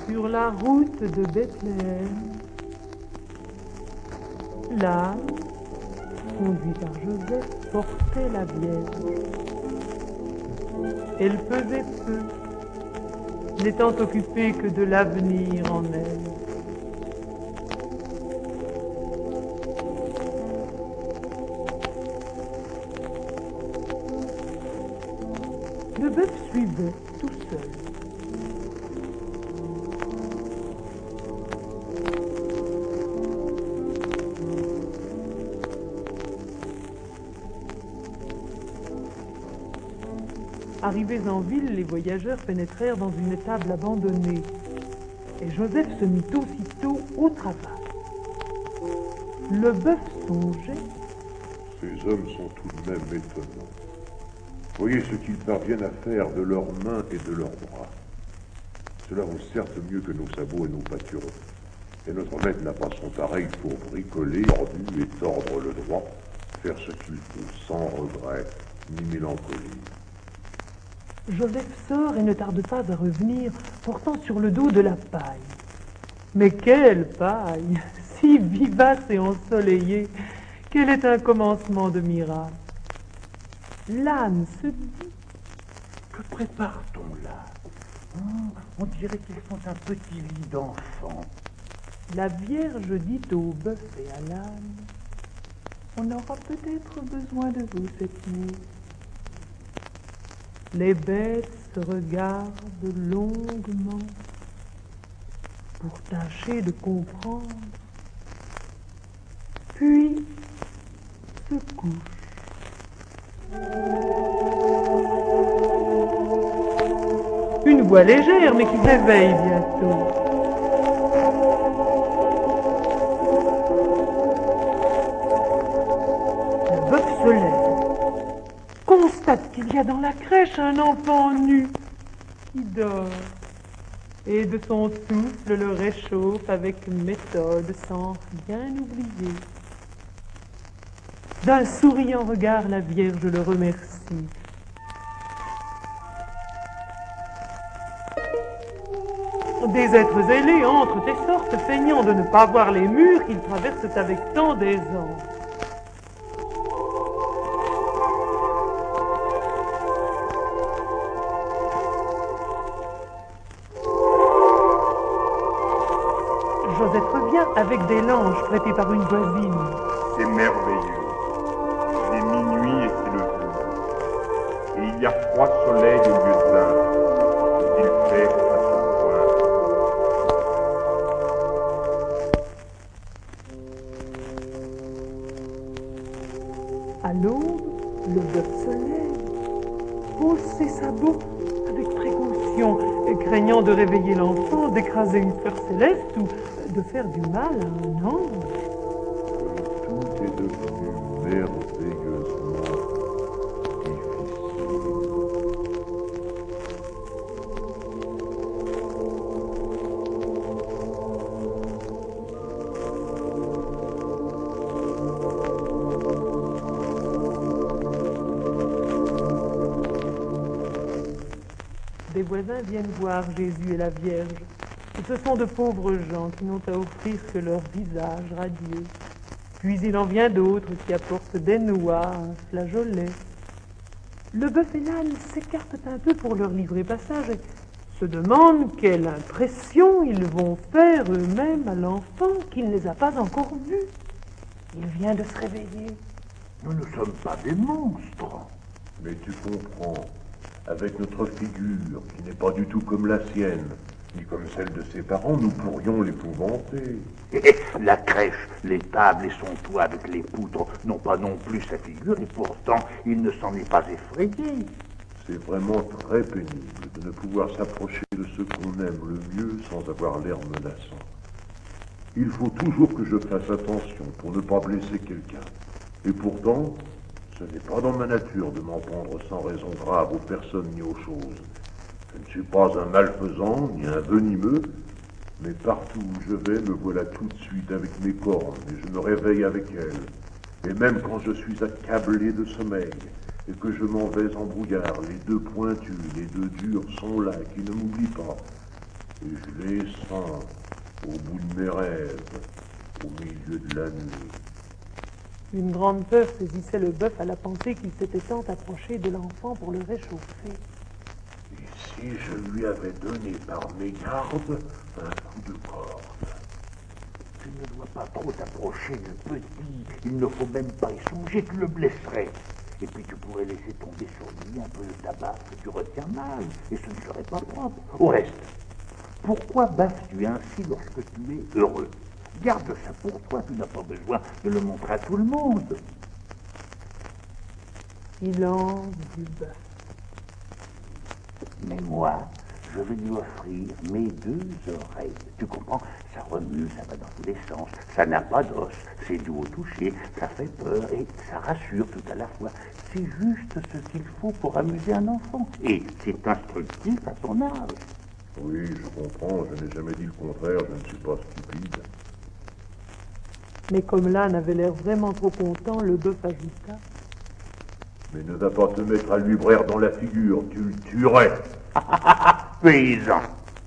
sur la route de Bethléem, l'âne, conduit par Joseph, portait la Vierge. Elle pesait peu, n'étant occupée que de l'avenir en elle. Le bœuf suivait tout seul. Arrivés en ville, les voyageurs pénétrèrent dans une étable abandonnée, et Joseph se mit aussitôt au travail. Le bœuf songeait. Ces hommes sont tout de même étonnants. Voyez ce qu'ils parviennent à faire de leurs mains et de leurs bras. Cela vaut certes mieux que nos sabots et nos pâtureaux. Et notre maître n'a pas son pareil pour bricoler, tordu et tordre le droit, faire ce qu'il faut sans regret ni mélancolie. Joseph sort et ne tarde pas à revenir, portant sur le dos de la paille. Mais quelle paille, si vivace et ensoleillée, quel est un commencement de miracle. L'âne se dit. Que prépare-t-on là? On dirait qu'ils font un petit lit d'enfant. La Vierge dit au bœuf et à l'âne, on aura peut-être besoin de vous cette nuit. Les bêtes se regardent longuement pour tâcher de comprendre, puis se couchent. Une voix légère mais qui réveille bientôt. Le bœuf se lève, constate qu'il y a dans la crèche un enfant nu qui dort, et de son souffle le réchauffe avec méthode sans rien oublier. D'un souriant regard, la Vierge le remercie. Des êtres ailés entrent et sortent, feignant de ne pas voir les murs qu'ils traversent avec tant d'aisance. Joseph revient avec des langes prêtés par une voisine. C'est merveilleux. Il est minuit et c'est le jour. Et il y a 3 soleils au lieu d'un. Il fait à ce point. À l'aube, le bœuf se lève, pose ses sabots avec précaution, craignant de réveiller l'enfant, d'écraser une fleur céleste ou de faire du mal à un ange. Tout est devenu merveilleusement difficile. Des voisins viennent voir Jésus et la Vierge. Et ce sont de pauvres gens qui n'ont à offrir que leur visage radieux. Puis il en vient d'autres qui apportent des noix, un flageolet. Le bœuf et l'âne s'écartent un peu pour leur livrer passage et se demandent quelle impression ils vont faire eux-mêmes à l'enfant qui ne les a pas encore vus. Il vient de se réveiller. Nous ne sommes pas des monstres. Mais tu comprends, avec notre figure, qui n'est pas du tout comme la sienne, ni comme celle de ses parents, nous pourrions l'épouvanter. La crèche, les tables et son toit avec les poutres n'ont pas non plus sa figure, et pourtant il ne s'en est pas effrayé. C'est vraiment très pénible de ne pouvoir s'approcher de ce qu'on aime le mieux sans avoir l'air menaçant. Il faut toujours que je fasse attention pour ne pas blesser quelqu'un. Et pourtant, ce n'est pas dans ma nature de m'en prendre sans raison grave aux personnes ni aux choses. Je ne suis pas un malfaisant ni un venimeux, mais partout où je vais, me voilà tout de suite avec mes cornes et je me réveille avec elles. Et même quand je suis accablé de sommeil et que je m'en vais en brouillard, les 2 pointus, les 2 durs sont là qui ne m'oublient pas. Et je les sens au bout de mes rêves, au milieu de la nuit. Une grande peur saisissait le bœuf à la pensée qu'il s'était tant approché de l'enfant pour le réchauffer. Et si je lui avais donné par mégarde un coup de corde? Tu ne dois pas trop t'approcher du petit. Il ne faut même pas y songer, tu le blesserais. Et puis tu pourrais laisser tomber sur lui un peu de tabac que tu retiens mal, et ce ne serait pas propre. Au reste, pourquoi baffes-tu ainsi lorsque tu es heureux? Garde ça pour toi, tu n'as pas besoin de le montrer à tout le monde. Silence du bœuf. Mais moi, je vais lui offrir mes 2 oreilles. Tu comprends? Ça remue, ça va dans tous les sens. Ça n'a pas d'os, c'est doux au toucher, ça fait peur et ça rassure tout à la fois. C'est juste ce qu'il faut pour amuser un enfant. Et c'est instructif à son âge. Oui, je comprends, je n'ai jamais dit le contraire, je ne suis pas stupide. Mais comme l'âne avait l'air vraiment trop content, le bœuf ajouta. Mais ne va pas te mettre à lui braire dans la figure, tu le tuerais. Paysan.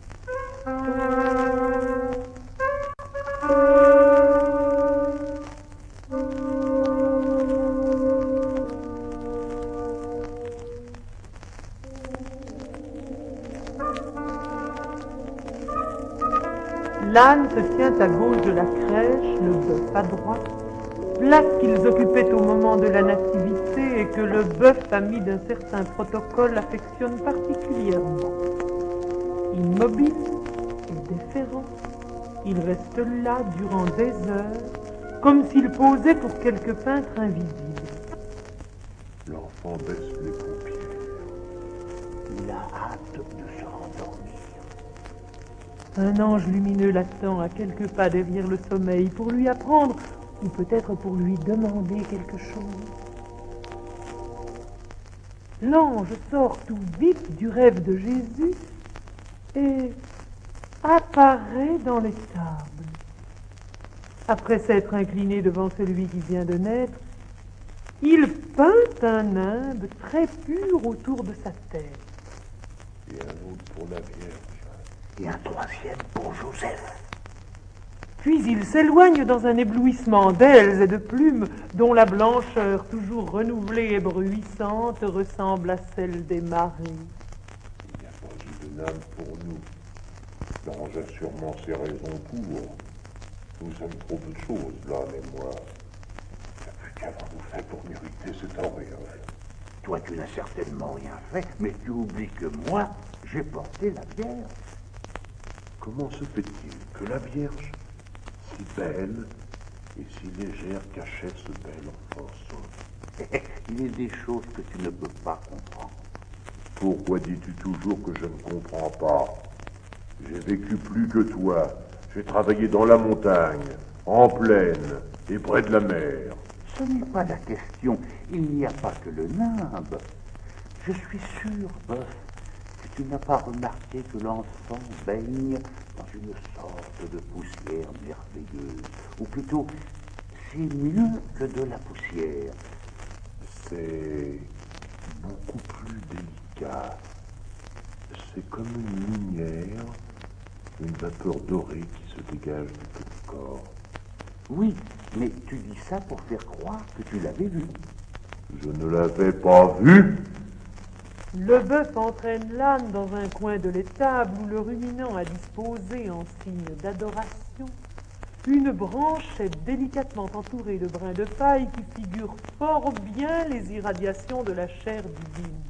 L'âne se tient à gauche de la crèche, le bœuf à droite, place qu'ils occupaient au moment de la nativité et que le bœuf, ami d'un certain protocole, affectionne particulièrement. Immobile et déférent, il reste là durant des heures, comme s'il posait pour quelque peintre invisible. L'enfant baisse les paupières. Il a hâte de se rendormir. Un ange lumineux l'attend à quelques pas derrière le sommeil pour lui apprendre, ou peut-être pour lui demander quelque chose. L'ange sort tout vite du rêve de Jésus et apparaît dans l'étable. Après s'être incliné devant celui qui vient de naître, il peint un nimbe très pur autour de sa tête. Et un autre pour la Vierge. Et un 3e pour Joseph. Puis il s'éloigne dans un éblouissement d'ailes et de plumes dont la blancheur, toujours renouvelée et bruissante, ressemble à celle des marées. Il n'y a pas eu de nimbe pour nous. L'ange a sûrement ses raisons pour. Nous sommes trop de choses, là, et moi. Qu'avons-nous fait pour mériter cet auréole? Toi, tu n'as certainement rien fait, mais tu oublies que moi, j'ai porté la Vierge. Comment se fait-il que la Vierge, si belle et si légère, cachait ce bel enfant sain? Il y a des choses que tu ne peux pas comprendre. Pourquoi dis-tu toujours que je ne comprends pas? J'ai vécu plus que toi. J'ai travaillé dans la montagne, en plaine et près de la mer. Ce n'est pas la question. Il n'y a pas que le nimbe. Je suis sûr, bœuf, que tu n'as pas remarqué que l'enfant baigne dans une sorte de poussière merveilleuse. Ou plutôt, c'est mieux que de la poussière. C'est beaucoup plus délicat. C'est comme une lumière, une vapeur dorée qui se dégage du petit corps. Oui, mais tu dis ça pour faire croire que tu l'avais vu. Je ne l'avais pas vu. Le bœuf entraîne l'âne dans un coin de l'étable où le ruminant a disposé en signe d'adoration une branchette délicatement entourée de brins de paille qui figure fort bien les irradiations de la chair divine.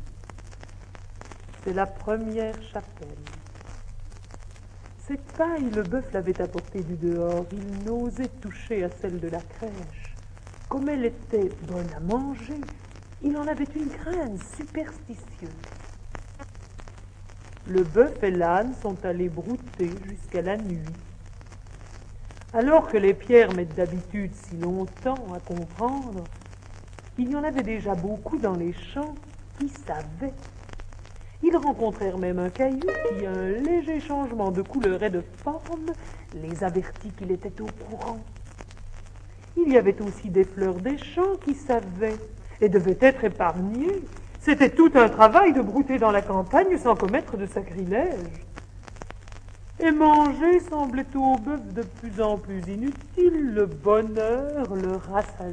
C'est la première chapelle. Cette paille, le bœuf l'avait apportée du dehors. Il n'osait toucher à celle de la crèche. Comme elle était bonne à manger, il en avait une crainte superstitieuse. Le bœuf et l'âne sont allés brouter jusqu'à la nuit. Alors que les pierres mettent d'habitude si longtemps à comprendre, il y en avait déjà beaucoup dans les champs qui savaient. Ils rencontrèrent même un caillou qui, à un léger changement de couleur et de forme, les avertit qu'il était au courant. Il y avait aussi des fleurs des champs qui savaient et devaient être épargnées. C'était tout un travail de brouter dans la campagne sans commettre de sacrilège. Et manger semblait au bœuf de plus en plus inutile, le bonheur le rassasiait.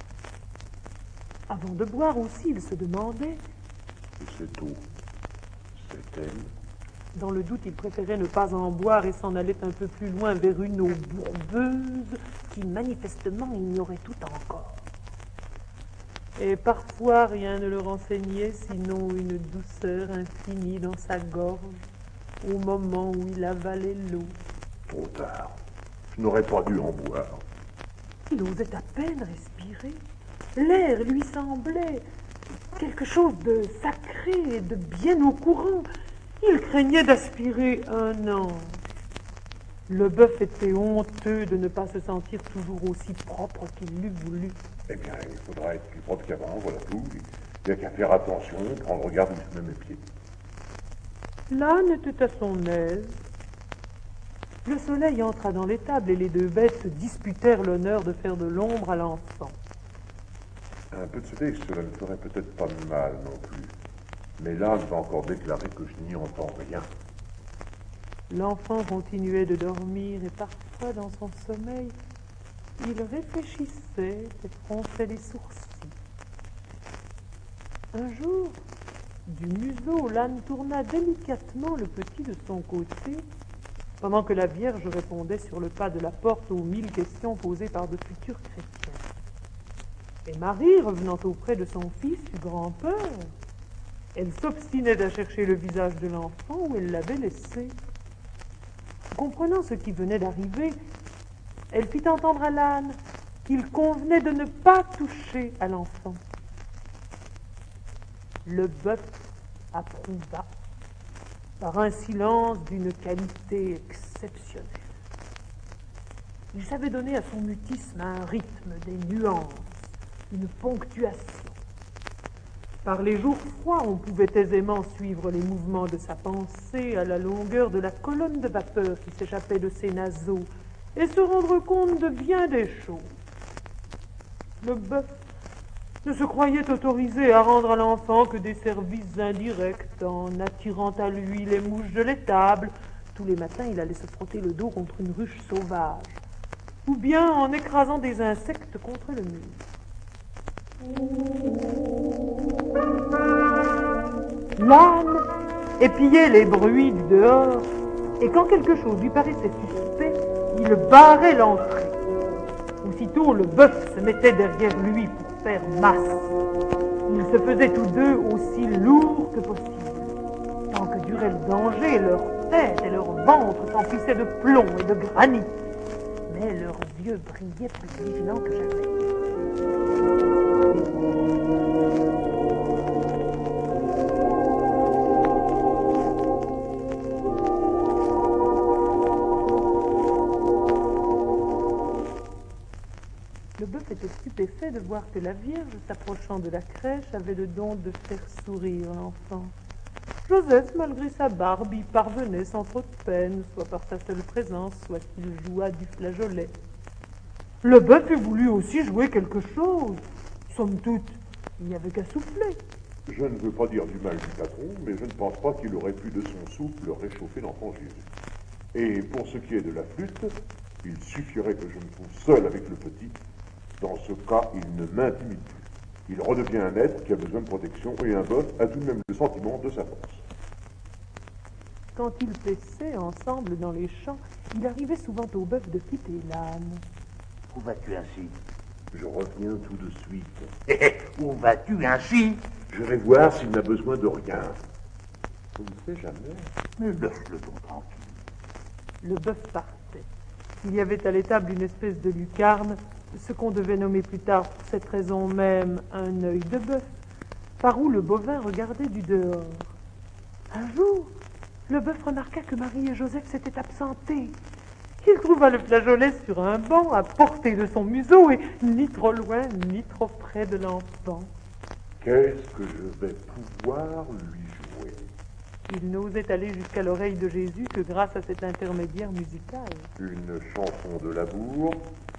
Avant de boire aussi, il se demandait. Et cette eau, c'est elle? Dans le doute, il préférait ne pas en boire et s'en allait un peu plus loin vers une eau bourbeuse qui manifestement ignorait tout encore. Et parfois rien ne le renseignait sinon une douceur infinie dans sa gorge au moment où il avalait l'eau. Trop tard. Je n'aurais pas dû en boire. Il osait à peine respirer. L'air lui semblait quelque chose de sacré et de bien au courant. Il craignait d'aspirer un ange. Le bœuf était honteux de ne pas se sentir toujours aussi propre qu'il l'eût voulu. Eh bien, il faudra être plus propre qu'avant, voilà tout. Il n'y a qu'à faire attention, prendre garde où je mets mes pieds. L'âne était à son aise. Le soleil entra dans l'étable et les deux bêtes se disputèrent l'honneur de faire de l'ombre à l'enfant. Un peu de soleil, cela ne ferait peut-être pas de mal non plus. Mais l'âne va encore déclarer que je n'y entends rien. L'enfant continuait de dormir et parfois dans son sommeil, il réfléchissait et fronçait les sourcils. Un jour, du museau, l'âne tourna délicatement le petit de son côté, pendant que la Vierge répondait sur le pas de la porte aux 1000 questions posées par de futurs chrétiens. Et Marie, revenant auprès de son fils, eut grand peur. Elle s'obstinait à chercher le visage de l'enfant où elle l'avait laissé. Comprenant ce qui venait d'arriver, elle fit entendre à l'âne qu'il convenait de ne pas toucher à l'enfant. Le bœuf approuva par un silence d'une qualité exceptionnelle. Il savait donner à son mutisme un rythme, des nuances, une ponctuation. Par les jours froids, on pouvait aisément suivre les mouvements de sa pensée à la longueur de la colonne de vapeur qui s'échappait de ses naseaux et se rendre compte de bien des choses. Le bœuf ne se croyait autorisé à rendre à l'enfant que des services indirects en attirant à lui les mouches de l'étable. Tous les matins, il allait se frotter le dos contre une ruche sauvage, ou bien en écrasant des insectes contre le mur. L'âne épiait les bruits du dehors, et quand quelque chose lui paraissait suspect, il barrait l'entrée. Aussitôt, le bœuf se mettait derrière lui pour faire masse. Ils se faisaient tous deux aussi lourds que possible. Tant que durait le danger, leur tête et leur ventre s'emplissaient de plomb et de granit. Mais leurs yeux brillaient plus vigilants que jamais. Le bœuf était stupéfait de voir que la Vierge, s'approchant de la crèche, avait le don de faire sourire l'enfant. Joseph, malgré sa barbe, y parvenait sans trop de peine, soit par sa seule présence, soit qu'il jouât du flageolet. Le bœuf eût voulu aussi jouer quelque chose. Somme toute, il n'y avait qu'à souffler. Je ne veux pas dire du mal du patron, mais je ne pense pas qu'il aurait pu de son souffle réchauffer l'enfant Jésus. Et pour ce qui est de la flûte, il suffirait que je me trouve seul avec le petit. Dans ce cas, il ne m'intimide plus. Il redevient un être qui a besoin de protection et un bœuf a tout de même le sentiment de sa force. Quand ils paissaient ensemble dans les champs, il arrivait souvent au bœuf de quitter l'âne. Où vas-tu ainsi? Je reviens tout de suite. Où vas-tu ainsi? Je vais voir s'il n'a besoin de rien. On ne sait jamais. Mais laisse-le donc tranquille. Le bœuf partait. Il y avait à l'étable une espèce de lucarne, ce qu'on devait nommer plus tard pour cette raison même un œil de bœuf, par où le bovin regardait du dehors. Un jour, le bœuf remarqua que Marie et Joseph s'étaient absentés. Il trouva le flageolet sur un banc à portée de son museau et ni trop loin ni trop près de l'enfant. Qu'est-ce que je vais pouvoir lui jouer? Il n'osait aller jusqu'à l'oreille de Jésus que grâce à cet intermédiaire musical. Une chanson de labour.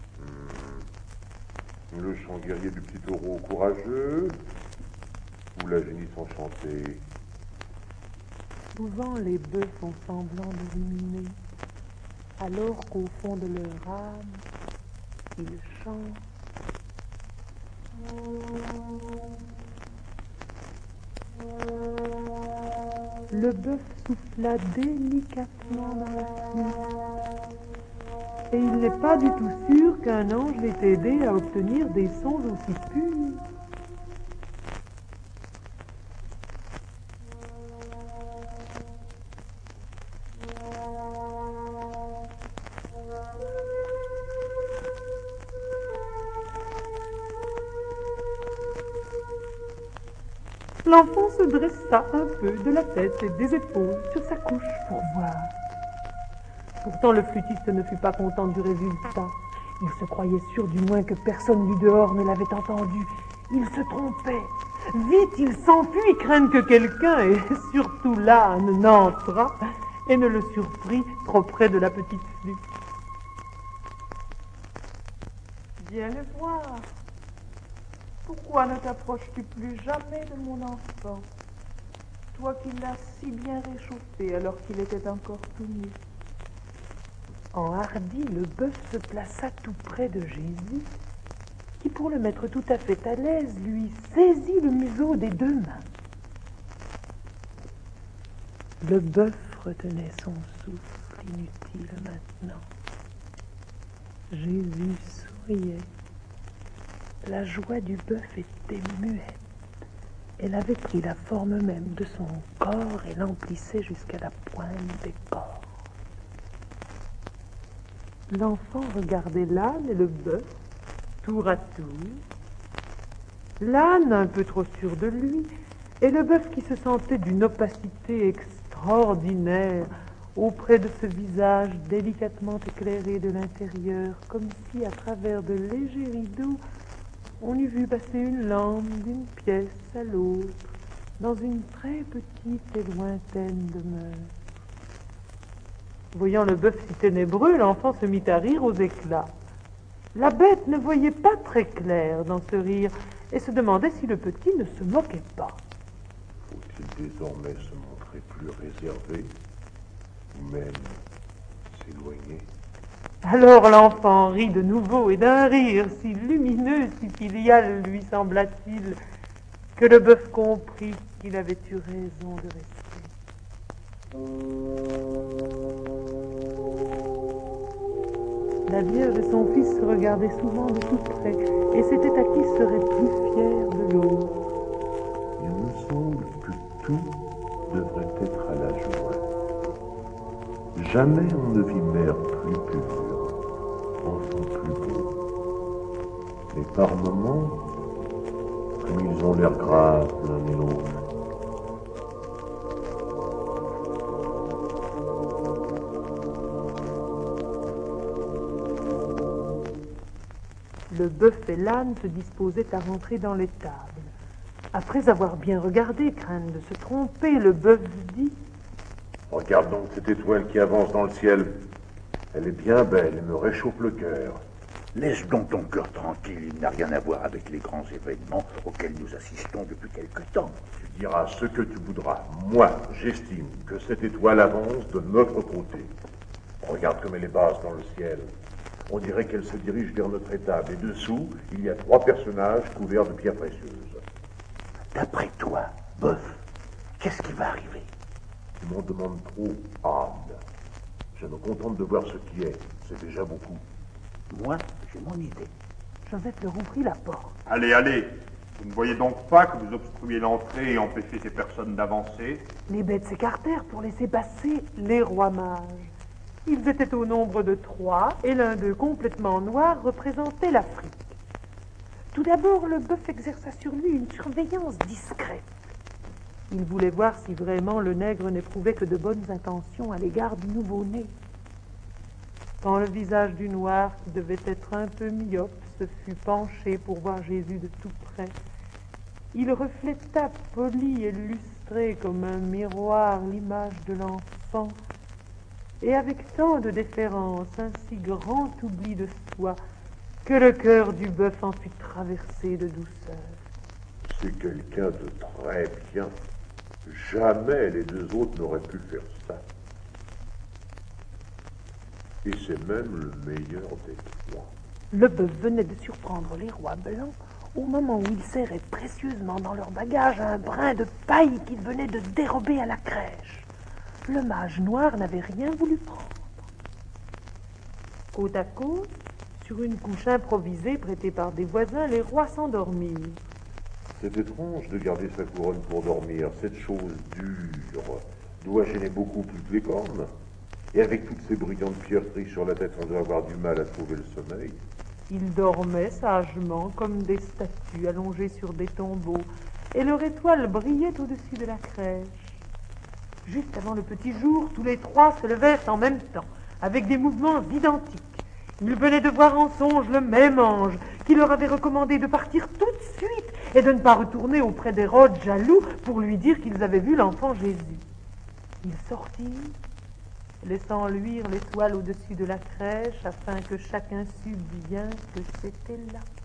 Le chant guerrier du petit taureau courageux. Ou la génisse enchantée. Souvent les bœufs font semblant de ruminer. alors qu'au fond de leur âme, ils chantent. Le bœuf souffla délicatement dans la flûte, et il n'est pas du tout sûr qu'un ange l'ait aidé à obtenir des sons aussi purs. L'enfant se dressa un peu de la tête et des épaules sur sa couche pour voir. Pourtant, le flûtiste ne fut pas content du résultat. Il se croyait sûr du moins que personne du dehors ne l'avait entendu. Il se trompait. Vite, il s'enfuit, craignant que quelqu'un, et surtout l'âne, n'entrât et ne le surprit trop près de la petite flûte. Viens le voir. Pourquoi ne t'approches-tu plus jamais de mon enfant, toi qui l'as si bien réchauffé alors qu'il était encore tout nu? Enhardi, le bœuf se plaça tout près de Jésus, qui, pour le mettre tout à fait à l'aise, lui saisit le museau des deux mains. Le bœuf retenait son souffle inutile maintenant. Jésus souriait. La joie du bœuf était muette. Elle avait pris la forme même de son corps et l'emplissait jusqu'à la pointe des cordes. L'enfant regardait l'âne et le bœuf, tour à tour. L'âne un peu trop sûr de lui, et le bœuf qui se sentait d'une opacité extraordinaire auprès de ce visage délicatement éclairé de l'intérieur, comme si à travers de légers rideaux, on eût vu passer une lampe d'une pièce à l'autre, dans une très petite et lointaine demeure. Voyant le bœuf si ténébreux, l'enfant se mit à rire aux éclats. La bête ne voyait pas très clair dans ce rire et se demandait si le petit ne se moquait pas. Faut-il désormais se montrer plus réservé, ou même s'éloigner? Alors l'enfant rit de nouveau, et d'un rire si lumineux, si filial lui sembla-t-il, que le bœuf comprit qu'il avait eu raison de rester. La Vierge et son fils se regardaient souvent de tout près, et c'était à qui serait plus fier de l'autre. Il me semble que tout devrait être à la joie. Jamais on ne vit mère plus pure, enfant plus beau. Mais par moments, comme ils ont l'air graves l'un et l'autre. Le bœuf et l'âne se disposaient à rentrer dans l'étable. Après avoir bien regardé, crainte de se tromper, le bœuf dit: Regarde donc cette étoile qui avance dans le ciel. Elle est bien belle et me réchauffe le cœur. Laisse donc ton cœur tranquille, il n'a rien à voir avec les grands événements auxquels nous assistons depuis quelque temps. Tu diras ce que tu voudras. Moi, j'estime que cette étoile avance de notre côté. Regarde comme elle est basse dans le ciel. On dirait qu'elle se dirige vers notre étable. Et dessous, il y a 3 personnages couverts de pierres précieuses. D'après toi, bœuf, qu'est-ce qui va arriver? Tu m'en demandes trop, Anne. Je me contente de voir ce qui est. C'est déjà beaucoup. Moi, j'ai mon idée. Joseph leur ouvrit la porte. Allez, allez. Vous ne voyez donc pas que vous obstruez l'entrée et empêchez ces personnes d'avancer? Les bêtes s'écartèrent pour laisser passer les rois mages. Ils étaient au nombre de 3, et l'un d'eux, complètement noir, représentait l'Afrique. Tout d'abord, le bœuf exerça sur lui une surveillance discrète. Il voulait voir si vraiment le nègre n'éprouvait que de bonnes intentions à l'égard du nouveau-né. Quand le visage du noir, qui devait être un peu myope, se fut penché pour voir Jésus de tout près, il refléta poli et lustré comme un miroir l'image de l'enfant, et avec tant de déférence, un si grand oubli de soi, que le cœur du bœuf en fut traversé de douceur. C'est quelqu'un de très bien. Jamais les 2 autres n'auraient pu faire ça. Et c'est même le meilleur des trois. Le bœuf venait de surprendre les rois blancs au moment où ils serraient précieusement dans leur bagage un brin de paille qu'ils venaient de dérober à la crèche. Le mage noir n'avait rien voulu prendre. Côte à côte, sur une couche improvisée prêtée par des voisins, les rois s'endormirent. C'est étrange de garder sa couronne pour dormir. Cette chose dure doit gêner beaucoup plus que les cornes. Et avec toutes ces brillantes pierreries sur la tête, on doit avoir du mal à trouver le sommeil. Ils dormaient sagement comme des statues allongées sur des tombeaux, et leur étoile brillait au-dessus de la crèche. Juste avant le petit jour, tous les trois se levèrent en même temps, avec des mouvements identiques. Ils venaient de voir en songe le même ange qui leur avait recommandé de partir tout de suite et de ne pas retourner auprès d'Hérode jaloux pour lui dire qu'ils avaient vu l'enfant Jésus. Ils sortirent, laissant luire l'étoile au-dessus de la crèche afin que chacun sût bien que c'était là.